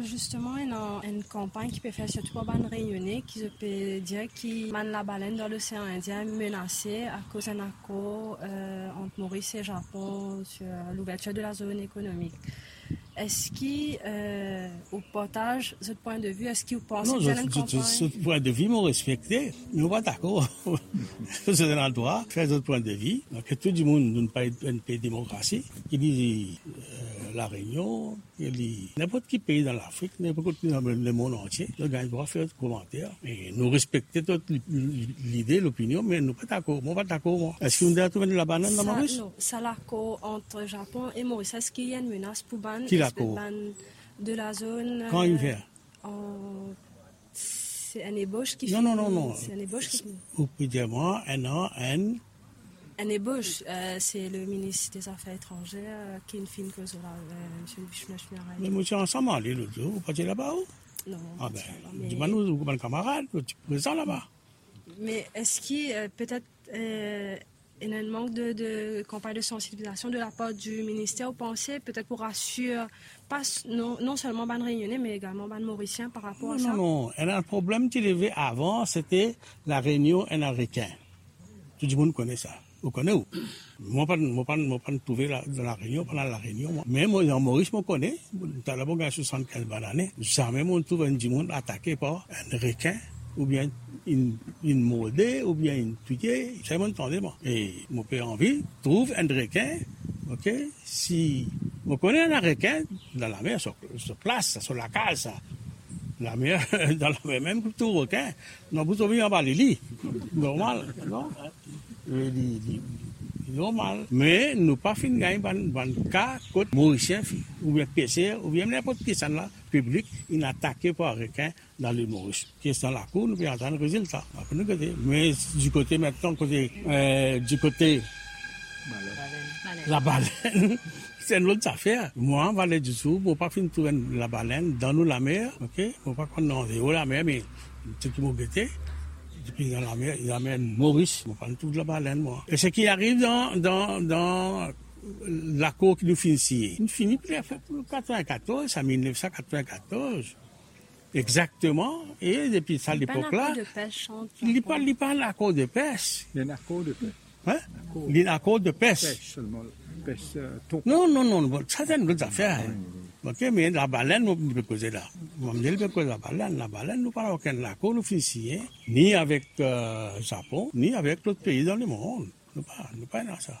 justement une campagne qui peut faire surtout pour les Réunionnais, qui peut dire qui mène la baleine dans l'océan Indien menacée à cause d'un accord entre Maurice et Japon sur l'ouverture de la zone économique. Est-ce qu'au partage ce point de vue, est-ce que vous pensez que c'est une campagne? Ce point de vue, moi, respecté. Nous ne sommes pas d'accord. C'est un droit de faire notre point de vue. Donc, tout le monde ne pas une pays démocratie. Il dit la Réunion, il dit n'importe quel pays dans l'Afrique, n'importe quel pays dans le monde entier. Le gars doit faire des commentaires. Et nous respectons toute l'idée, l'opinion, mais nous ne sommes pas d'accord. Moi, pas d'accord. Est-ce qu'on doit trouver de la banane dans Maurice? Non, c'est l'accord entre Japon et Maurice. Est-ce qu'il y a une menace pour ban de la zone? Quand il vient? C'est un ébauche qui Non. C'est un ébauche qui Vous pouvez dire moi, un ébauche, c'est le ministre des Affaires étrangères qui est une fine cause là, M. Bishmashmira. Mais nous sommes ensemble allés l'autre jour, vous partez là-bas où? Non. Ah ben, dis-moi nous, vous êtes camarades, vous êtes présents là-bas. Mais est-ce qu'il y a peut-être un manque de campagne de sensibilisation de la part du ministère, vous pensez, peut-être pour assurer non seulement les Réunionnais, mais également les Mauriciens par rapport à ça? Non. Un problème qui avait avant, c'était la Réunion américaine. Tout le monde connaît ça. Vous connaissez où? Moi, pas trouvé dans la Réunion, pendant la Réunion. Moi. Mais moi, en Maurice, je connais. Dans la bonne 75 années. Jamais on trouve un monde attaqué par un requin, ou bien une moldée, ou bien une tuée. C'est mon temps, moi. Et mon père envie, trouve un requin, ok? Si, on connaît un requin, dans la mer, sur place, sur la case, ça. La mer, dans la mer, même tout requin. Non, vous trouvez en bas les lits. Normal, non? Normal. Mais nous pas fin gagner dans cas côté mauricien ou bien PCR ou bien n'importe qui ça là public il attaqué par un requin dans le Maurice. Qui est dans la cour nous bien attendre le résultat. Mais du côté maintenant du côté la baleine c'est une autre affaire. Moi, en Valais du Sud, pour pas finir trouver la baleine dans nous la mer, ok? Pour pas qu'on en ait la mer, mais ce qui m'a guetté, depuis dans la mer Maurice, on parle tout de la baleine, moi. Et ce qui arrive dans l'accord qui nous finit ici, il finit pour 1994, à 1994. Exactement. Et depuis ça, l'époque-là, il n'y a pas l'accord de pêche. Il y a un accord de pêche. Hein? Il y a un accord de pêche. Non, ça c'est une autre affaire. Ok, mais la baleine, on peut causer là. On peut causer la baleine, nous parlons aucun accord, nous finissons, ni avec Japon, ni avec d'autres pays dans le monde. Nous pas dans ça.